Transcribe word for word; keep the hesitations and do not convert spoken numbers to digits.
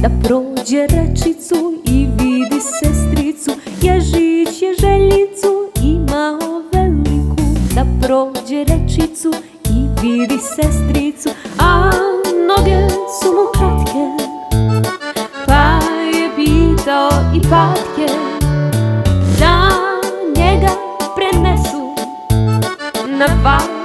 da prođe rečicu i vidi sestricu. Ježić je željicu imao veliku, da prođe rečicu i vidi sestricu, a noge su mu kratke, pa je pitao i patke da njega prenesu na dva